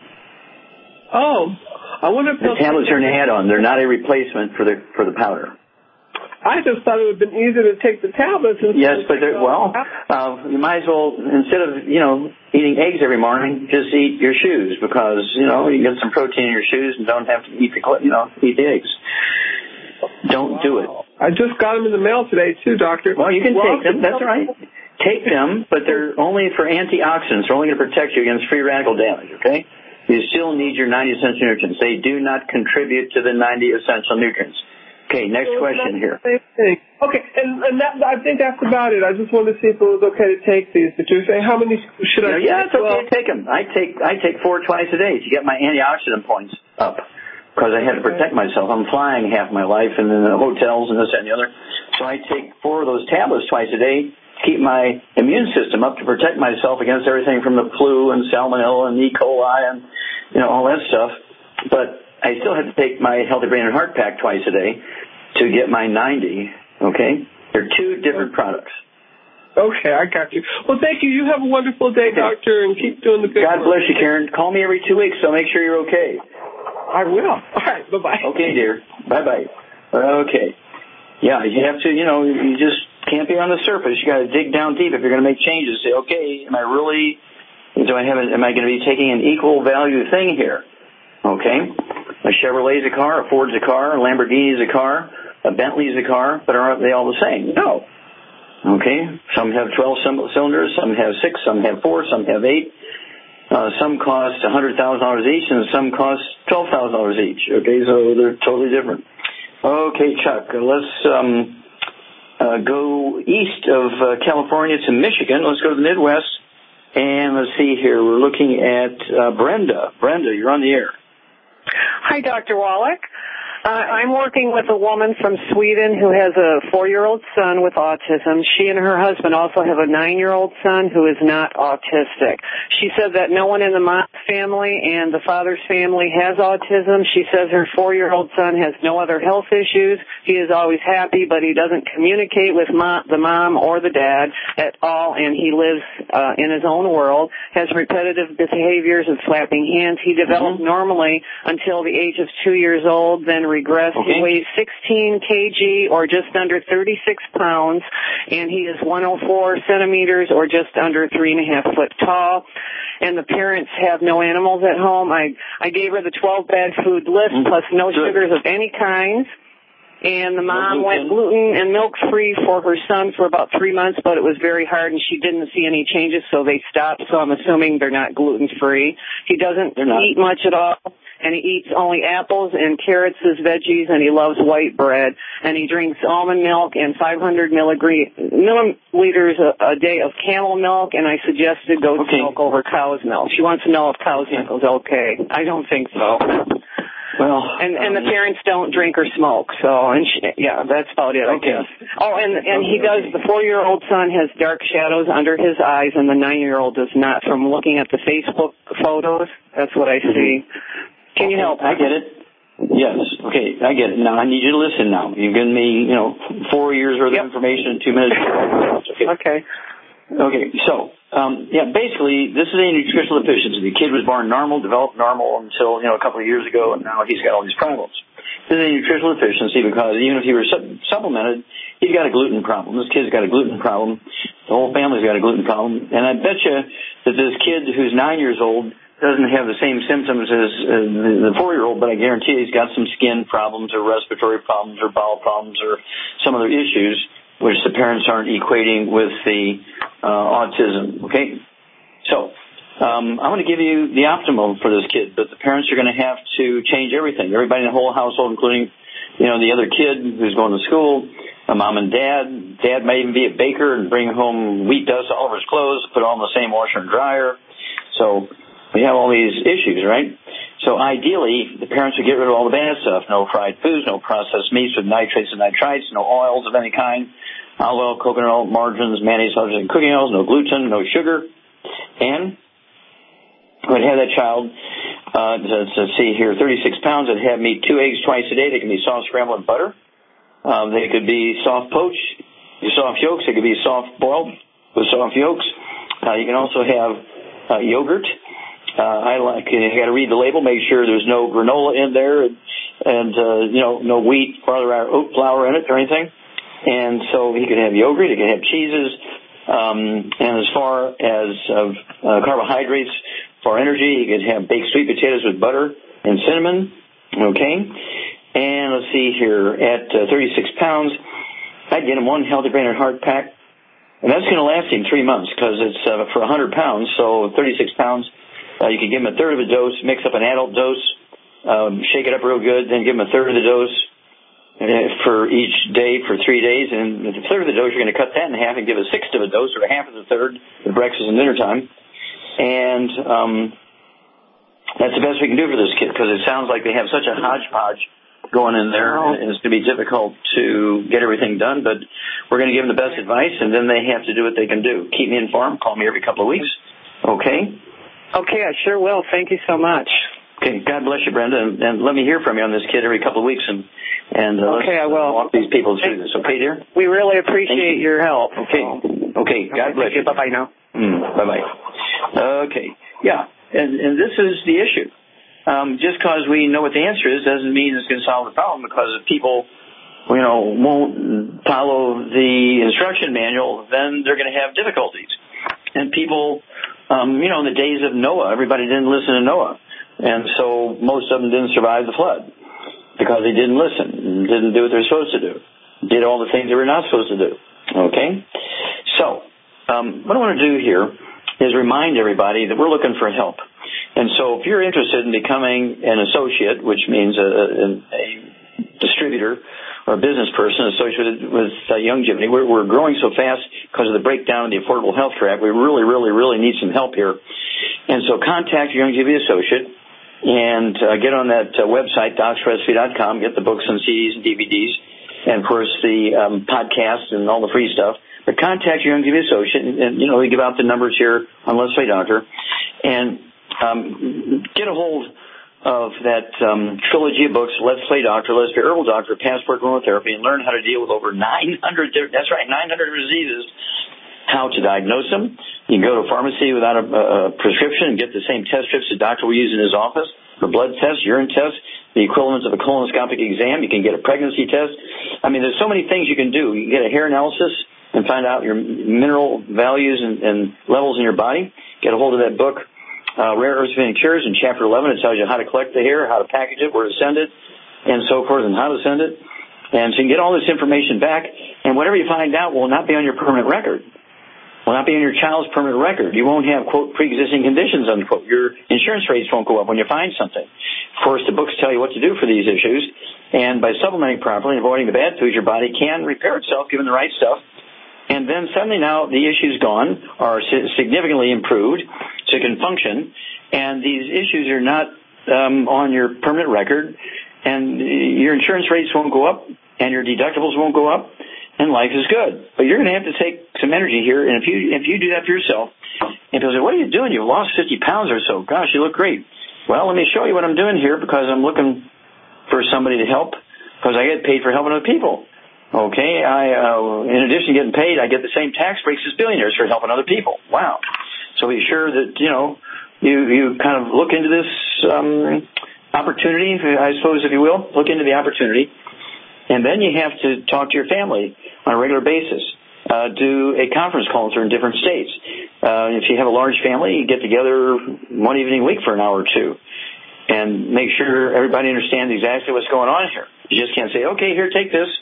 Oh, I wonder if the tablets are an add-on. They're not a replacement for the powder. I just thought it would have been easier to take the tablets. Yes, but you might as well, instead of eating eggs every morning, just eat your shoes because you can get some protein in your shoes and don't have to eat the eggs. Don't do it. I just got them in the mail today too, doctor. Well, you can take them. That's all right. Take them, but they're only for antioxidants. They're only going to protect you against free radical damage, okay? You still need your 90 essential nutrients. They do not contribute to the 90 essential nutrients. Okay, next question here. Okay, and that, I think that's about it. I just wanted to see if it was okay to take these. But you're saying how many should I take? Yeah, it's okay to take them. I take 4 twice a day to get my antioxidant points up because I had to protect myself. I'm flying half my life and in the hotels and this and the other. So I take 4 of those tablets twice a day. Keep my immune system up to protect myself against everything from the flu and salmonella and E. coli and all that stuff. But I still have to take my Healthy Brain and Heart Pack twice a day to get my 90. Okay, they're 2 different products. Okay, I got you. Well, thank you. You have a wonderful day, doctor, and keep doing the good work. God bless you, Karen. Call me every 2 weeks, so make sure you're okay. I will. All right. Bye bye. Okay, dear. Bye bye. Okay. Yeah, you have to. You just can't be on the surface. You got to dig down deep if you're going to make changes. Say, okay, am I going to be taking an equal value thing here? Okay, a Chevrolet's a car, a Ford's a car, a Lamborghini's a car, a Bentley's a car, but are they all the same? No. Okay, some have 12 cylinders, some have 6, some have 4, some have 8. Some cost $100,000 each, and some cost $12,000 each. Okay, so they're totally different. Okay, Chuck, let's go east of California to Michigan. Let's go to the Midwest, and let's see here. We're looking at Brenda. Brenda, you're on the air. Hi, Dr. Wallach. I'm working with a woman from Sweden who has a 4-year-old son with autism. She and her husband also have a 9-year-old son who is not autistic. She said that no one in the mom's family and the father's family has autism. She says her 4-year-old son has no other health issues. He is always happy, but he doesn't communicate with the mom or the dad at all, and he lives in his own world, has repetitive behaviors of slapping hands. He developed normally until the age of 2 years old, then regressed. Okay. He weighs 16 kg or just under 36 pounds, and he is 104 centimeters or just under 3.5 foot tall. And the parents have no animals at home. I gave her the 12 bad food list plus no sugars of any kind. And the mom went gluten and milk-free for her son for about 3 months, but it was very hard, and she didn't see any changes, so they stopped. So I'm assuming they're not gluten-free. He doesn't eat much at all. and he eats only apples and carrots as veggies, and he loves white bread, and he drinks almond milk and 500 milliliters a day of camel milk, and I suggested goat's milk over cow's milk. She wants to know if cow's milk is okay. I don't think so. Well, and the parents don't drink or smoke, so, and that's about it, I guess. Oh, and he does, the 4-year-old son has dark shadows under his eyes, and the 9-year-old does not. From looking at the Facebook photos, that's what I see. Can you help? I get it. Yes. Okay, I get it. Now, I need you to listen now. You've given me, 4 years worth of information in 2 minutes. Okay. Okay, so, basically, this is a nutritional deficiency. The kid was born normal, developed normal until, a couple of years ago, and now he's got all these problems. This is a nutritional deficiency because even if he were supplemented, he's got a gluten problem. This kid's got a gluten problem. The whole family's got a gluten problem. And I bet you that this kid who's 9 years old doesn't have the same symptoms as the 4-year-old, but I guarantee he's got some skin problems or respiratory problems or bowel problems or some other issues which the parents aren't equating with the autism, okay? So, I'm going to give you the optimum for this kid, but the parents are going to have to change everything. Everybody in the whole household, including, the other kid who's going to school, mom and dad. Dad may even be a baker and bring home wheat dust all over his clothes, put it all in the same washer and dryer. So, we have all these issues, right? So ideally, the parents would get rid of all the bad stuff. No fried foods, no processed meats with nitrates and nitrites, no oils of any kind, olive oil, coconut oil, margarines, mayonnaise, and cooking oils, no gluten, no sugar. And would have that child, let's see here, 36 pounds, that have meat 2 eggs twice a day. They can be soft scrambled in butter. They could be soft poached, soft yolks. They could be soft boiled with soft yolks. You can also have yogurt. You got to read the label, make sure there's no granola in there and no wheat or other oat flour in it or anything. And so he could have yogurt, he could have cheeses, and as far as carbohydrates for energy, he could have baked sweet potatoes with butter and cinnamon, okay? And let's see here, at 36 pounds, I'd get him one Healthy Brain and Heart pack, and that's going to last him 3 months because it's for 100 pounds, so 36 pounds. You can give him a third of a dose, mix up an adult dose, shake it up real good, then give him a third of the dose for each day for 3 days. And the third of the dose, you're going to cut that in half and give a sixth of a dose or a half of the third at breakfast and dinner time. And that's the best we can do for this kid because it sounds like they have such a hodgepodge going in there, and it's going to be difficult to get everything done. But we're going to give them the best advice, and then they have to do what they can do. Keep me informed. Call me every couple of weeks. Okay? Okay, I sure will. Thank you so much. Okay, God bless you, Brenda, and let me hear from you on this kid every couple of weeks, and okay, I will walk these people through this. Okay, dear? We really appreciate your help. Okay, God bless you. Bye-bye now. Bye-bye. Okay, yeah, and this is the issue. Just because we know what the answer is doesn't mean it's going to solve the problem, because if people, won't follow the instruction manual, then they're going to have difficulties. And people, in the days of Noah, everybody didn't listen to Noah. And so most of them didn't survive the flood because they didn't listen, didn't do what they're supposed to do, did all the things they were not supposed to do. Okay? So, what I want to do here is remind everybody that we're looking for help. And so if you're interested in becoming an associate, which means a distributor or a business person associated with Youngevity, we're growing so fast because of the breakdown of the Affordable Health Care Act. We really, really, really need some help here. And so contact your Youngevity associate and get on that website, docsrecipe.com, get the books and CDs and DVDs, and, of course, the podcast and all the free stuff. But contact your Youngevity associate, and we give out the numbers here on Let's Play Doctor, and get a hold of that trilogy of books, Let's Play Doctor, Let's Be Herbal Doctor, Passport Aromatherapy, and learn how to deal with over 900 diseases, how to diagnose them. You can go to a pharmacy without a prescription and get the same test strips the doctor will use in his office for blood tests, urine tests, the equivalent of a colonoscopic exam. You can get a pregnancy test. I mean, there's so many things you can do. You can get a hair analysis and find out your mineral values and levels in your body. Get a hold of that book, Rare Earths and Cures, in Chapter 11. It tells you how to collect the hair, how to package it, where to send it, and so forth, and how to send it. And so you can get all this information back, and whatever you find out will not be on your permanent record. Will not be on your child's permanent record. You won't have, quote, pre-existing conditions, unquote. Your insurance rates won't go up when you find something. Of course, the books tell you what to do for these issues, and by supplementing properly and avoiding the bad foods, your body can repair itself given the right stuff. And then suddenly now the issue's gone or significantly improved so it can function, and these issues are not on your permanent record, and your insurance rates won't go up, and your deductibles won't go up, and life is good. But you're going to have to take some energy here, and if you do that for yourself, and people say, what are you doing? You've lost 50 pounds or so. Gosh, you look great. Well, let me show you what I'm doing here because I'm looking for somebody to help because I get paid for helping other people. Okay, in addition to getting paid, I get the same tax breaks as billionaires for helping other people. Wow. So be sure that, you kind of look into this opportunity, I suppose, if you will. Look into the opportunity. And then you have to talk to your family on a regular basis. Do a conference call in different states. If you have a large family, you get together one evening a week for an hour or two and make sure everybody understands exactly what's going on here. You just can't say, okay, here, take this.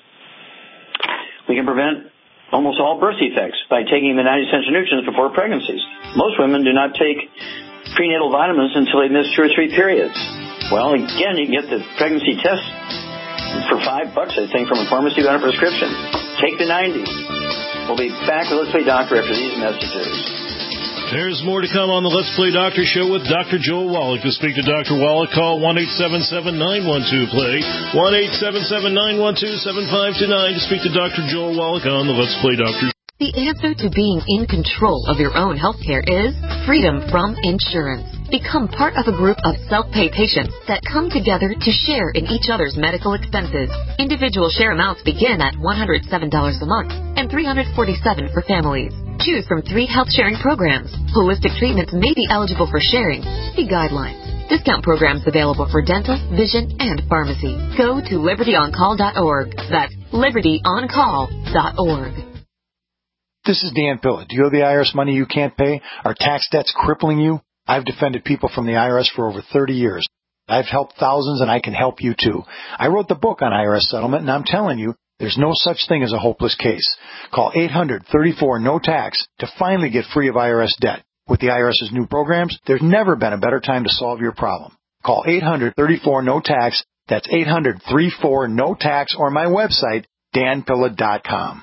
We can prevent almost all birth defects by taking the 90 essential nutrients before pregnancies. Most women do not take prenatal vitamins until they miss 2 or 3 periods. Well, again, you can get the pregnancy test for $5, I think, from a pharmacy without a prescription. Take the 90. We'll be back with Let's Play Doctor after these messages. There's more to come on the Let's Play Doctor show with Dr. Joel Wallach. To speak to Dr. Wallach, call 1-877-912-PLAY, 1-877-912-7529 to speak to Dr. Joel Wallach on the Let's Play Doctor. The answer to being in control of your own health care is freedom from insurance. Become part of a group of self-pay patients that come together to share in each other's medical expenses. Individual share amounts begin at $107 a month and $347 for families. Choose from 3 health-sharing programs. Holistic treatments may be eligible for sharing. See guidelines. Discount programs available for dental, vision, and pharmacy. Go to libertyoncall.org. That's libertyoncall.org. This is Dan Pilla. Do you owe the IRS money you can't pay? Are tax debts crippling you? I've defended people from the IRS for over 30 years. I've helped thousands, and I can help you too. I wrote the book on IRS settlement, and I'm telling you, there's no such thing as a hopeless case. Call 800-34-NO-TAX to finally get free of IRS debt. With the IRS's new programs, there's never been a better time to solve your problem. Call 800-34-NO-TAX. That's 800-34-NO-TAX, or my website, danpilla.com.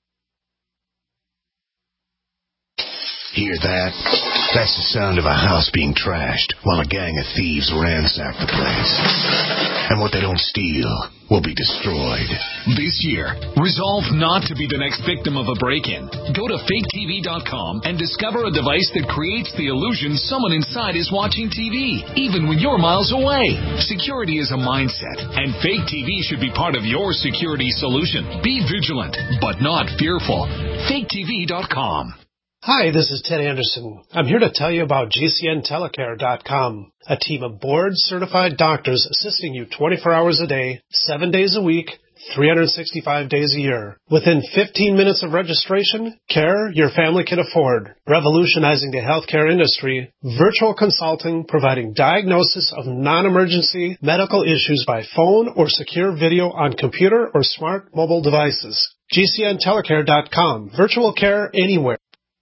Hear that? That's the sound of a house being trashed while a gang of thieves ransack the place. And what they don't steal will be destroyed. This year, resolve not to be the next victim of a break-in. Go to faketv.com and discover a device that creates the illusion someone inside is watching TV, even when you're miles away. Security is a mindset, and Fake TV should be part of your security solution. Be vigilant, but not fearful. faketv.com. Hi, this is Ted Anderson. I'm here to tell you about GCNtelecare.com, a team of board-certified doctors assisting you 24 hours a day, 7 days a week, 365 days a year. Within 15 minutes of registration, care your family can afford. Revolutionizing the healthcare industry, virtual consulting providing diagnosis of non-emergency medical issues by phone or secure video on computer or smart mobile devices. GCNtelecare.com, virtual care anywhere.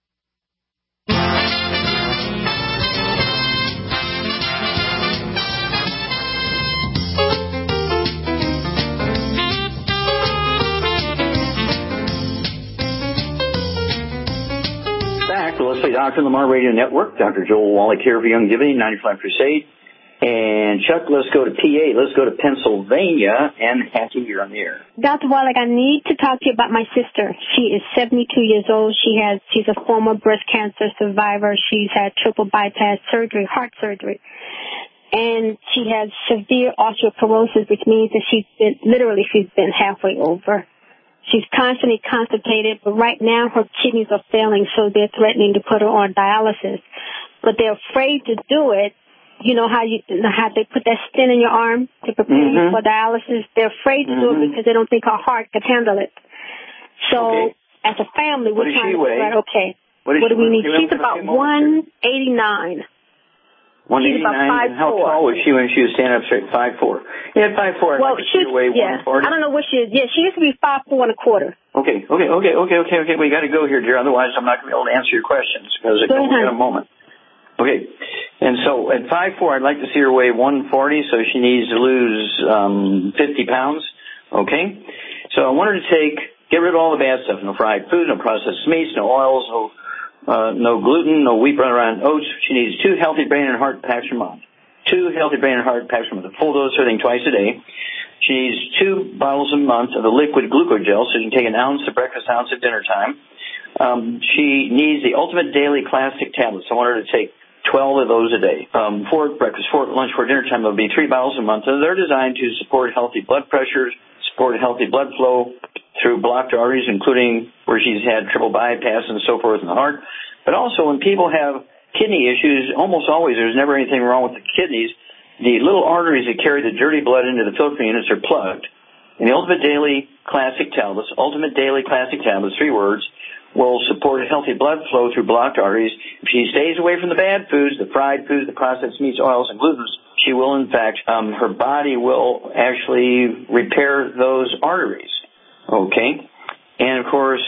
Let's Play Doctor on the Lamar Radio Network. Dr. Joel Wallach here for Young Giving, 95 Crusade. And Chuck, let's go to PA. Let's go to Pennsylvania. And Hattie, you're on the air. Dr. Wallach, I need to talk to you about my sister. She is 72 years old. She's a former breast cancer survivor. She's had triple bypass surgery, heart surgery. And she has severe osteoporosis, which means that she's been halfway over. She's constantly constipated, but right now her kidneys are failing, so they're threatening to put her on dialysis. But they're afraid to do it. You know how they put that stent in your arm to prepare you for dialysis? They're afraid to do it because they don't think her heart can handle it. So as a family, we're trying to figure out, what do we need? She's about 189. 189, and how tall was she when she was standing up straight? 5'4". Yeah, 5'4". Well, she weigh 140. I don't know what she is. Yeah, she used to be 5'4" and a quarter. Okay. We got to go here, dear. Otherwise, I'm not going to be able to answer your questions because it's in a moment. Okay. And so at 5'4", I'd like to see her weigh 140, so she needs to lose 50 pounds. Okay? So I want her to get rid of all the bad stuff. No fried food, no processed meats, no oils, no gluten, no wheat, bran, and oats. She needs 2 healthy brain and heart packs per month. 2 healthy brain and heart packs per month. A full dose of everything twice a day. She needs 2 bottles a month of the liquid glucogel, so she can take an ounce at breakfast, ounce at dinner time. She needs the Ultimate Daily Classic tablets. I want her to take 12 of those a day. 4 at breakfast, 4 at lunch, 4 at dinner time. There'll be 3 bottles a month. And they're designed to support healthy blood pressure, support healthy blood flow through blocked arteries, including where she's had triple bypass and so forth in the heart. But also when people have kidney issues, almost always there's never anything wrong with the kidneys. The little arteries that carry the dirty blood into the filtering units are plugged. And the Ultimate Daily Classic tablets, 3 words, will support healthy blood flow through blocked arteries. If she stays away from the bad foods, the fried foods, the processed meats, oils, and glutens, she will, in fact, her body will actually repair those arteries. Okay? And, of course,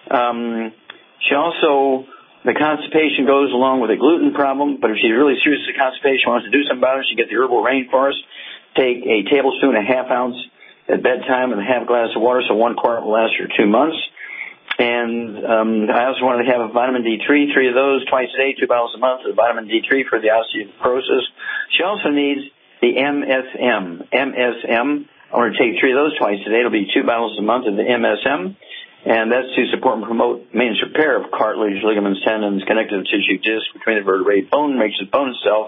she also, the constipation goes along with a gluten problem, but if she's really serious with constipation, wants to do something about it, she get the herbal rainforest, take a tablespoon, a half ounce at bedtime, and a half glass of water, so 1 quart will last her 2 months. And I also wanted to have a vitamin D3, 3 of those twice a day, 2 bottles a month of vitamin D3 for the osteoporosis. She also needs the MSM. I want to take 3 of those twice a day. It'll be 2 bottles a month of the MSM. And that's to support and promote maintenance repair of cartilage, ligaments, tendons, connective tissue, disc between the vertebrae, bone makes its bone itself.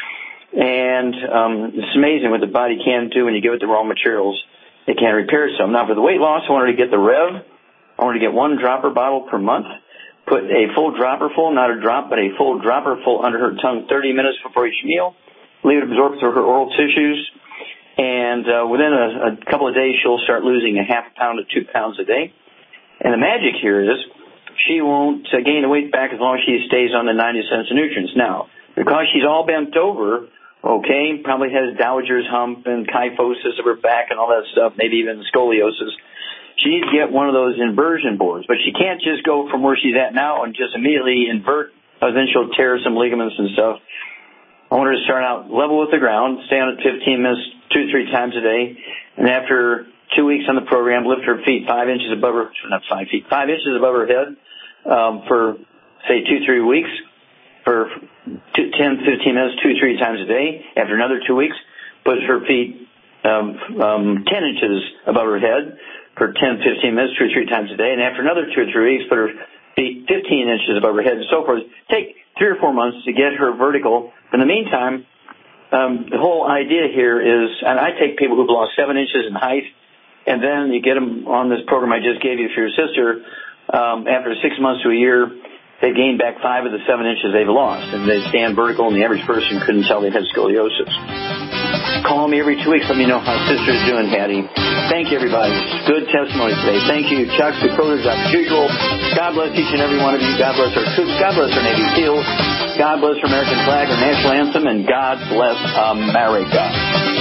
And it's amazing what the body can do when you give it the raw materials. It can repair itself. Now, for the weight loss, I wanted to get the Rev. I wanted to get 1 dropper bottle per month. Put a full dropper full, not a drop, but a full dropper full under her tongue 30 minutes before each meal. Leave it absorb through her oral tissues. And within a couple of days, she'll start losing a half a pound to 2 pounds a day. And the magic here is she won't gain the weight back as long as she stays on the 90 cents of nutrients. Now, because she's all bent over, okay, probably has Dowager's hump and kyphosis of her back and all that stuff, maybe even scoliosis, she needs to get one of those inversion boards. But she can't just go from where she's at now and just immediately invert, then she'll tear some ligaments and stuff. I want her to start out level with the ground, stay on it 15 minutes, 2-3 times a day, and after 2 weeks on the program, lift her feet 5 inches above her, not 5 feet, 5 inches above her head for, say, 2-3 weeks, for 10-15 minutes, 2-3 times a day. After another 2 weeks, put her feet 10 inches above her head for 10-15 minutes, 2-3 times a day. And after another 2 or 3 weeks, put her feet 15 inches above her head and so forth. Take 3 or 4 months to get her vertical. In the meantime, the whole idea here is, and I take people who've lost 7 inches in height, and then you get them on this program I just gave you for your sister. After 6 months to a year, they've gained back 5 of the 7 inches they've lost, and they stand vertical, and the average person couldn't tell they had scoliosis. Call me every 2 weeks. Let me know how sister's doing, Patty. Thank you, everybody. Good testimony today. Thank you, Chuck, the coders, as usual. God bless each and every one of you. God bless our troops. God bless our Navy SEALs. God bless our American flag, our national anthem, and God bless America.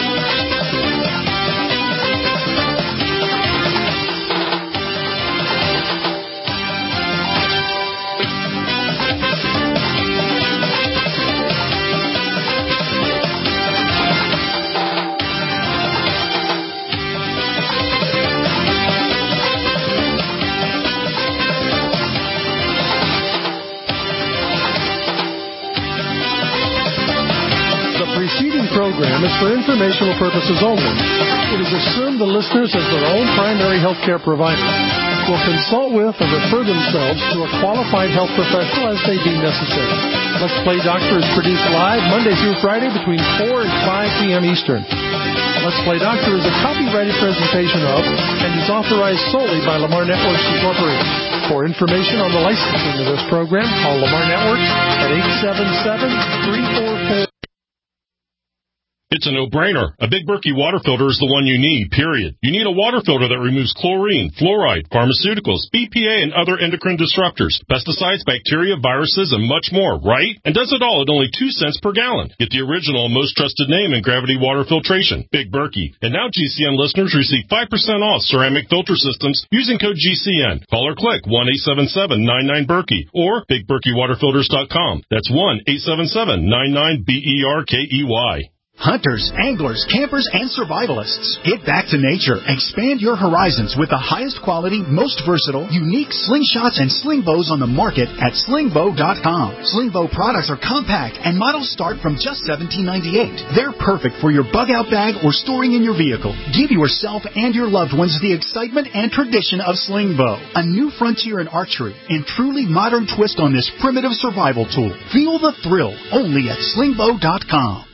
Program is for informational purposes only. It is assumed the listeners, as their own primary health care provider, will consult with or refer themselves to a qualified health professional as they deem necessary. Let's Play Doctor is produced live Monday through Friday between 4 and 5 p.m. Eastern. Let's Play Doctor is a copyrighted presentation of and is authorized solely by Lamar Networks Incorporated. For information on the licensing of this program, call Lamar Networks at 877-344 It's a no-brainer. A Big Berkey water filter is the one you need, period. You need a water filter that removes chlorine, fluoride, pharmaceuticals, BPA, and other endocrine disruptors, pesticides, bacteria, viruses, and much more, right? And does it all at only 2 cents per gallon. Get the original and most trusted name in gravity water filtration, Big Berkey. And now GCN listeners receive 5% off ceramic filter systems using code GCN. Call or click 1-877-99-BERKEY or BigBerkeyWaterFilters.com. That's 1-877-99-BERKEY. Hunters, anglers, campers, and survivalists. Get back to nature. Expand your horizons with the highest quality, most versatile, unique slingshots and sling bows on the market at slingbow.com. Slingbow products are compact and models start from just $17.98. They're perfect for your bug out bag or storing in your vehicle. Give yourself and your loved ones the excitement and tradition of Slingbow, a new frontier in archery and truly modern twist on this primitive survival tool. Feel the thrill only at slingbow.com.